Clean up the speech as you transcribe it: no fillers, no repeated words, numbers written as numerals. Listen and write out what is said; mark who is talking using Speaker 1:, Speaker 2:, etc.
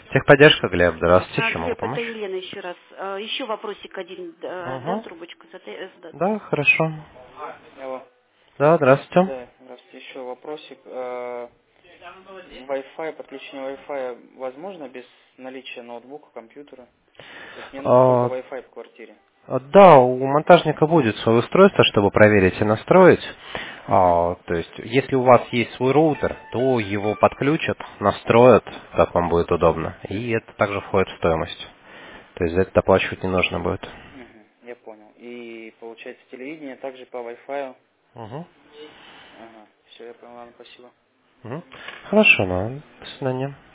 Speaker 1: Техподдержка, Глеб, здравствуйте, чем могу
Speaker 2: Глеб, это
Speaker 1: помочь?
Speaker 2: Елена еще раз. Еще вопросик один, да,
Speaker 1: Угу.
Speaker 2: трубочку задать.
Speaker 1: Да, хорошо.
Speaker 3: Алло.
Speaker 1: Да, здравствуйте.
Speaker 3: Да, здравствуйте. Еще вопросик. Wi-Fi, подключение Wi-Fi возможно без наличия ноутбука, компьютера? То есть мне нужен только
Speaker 1: А,
Speaker 3: Wi-Fi по квартире.
Speaker 1: да, у монтажника будет свое устройство, чтобы проверить и настроить.
Speaker 3: Угу.
Speaker 1: То есть, если у вас есть свой роутер, то его подключат, настроят, как вам будет удобно. И это также входит в стоимость. То есть за это доплачивать не нужно будет.
Speaker 3: Угу. Я понял. И получается телевидение также по Wi-Fi.
Speaker 1: Угу.
Speaker 3: Ага. Все, я понял. Ладно, спасибо.
Speaker 1: Угу. Хорошо, ну, до свидания.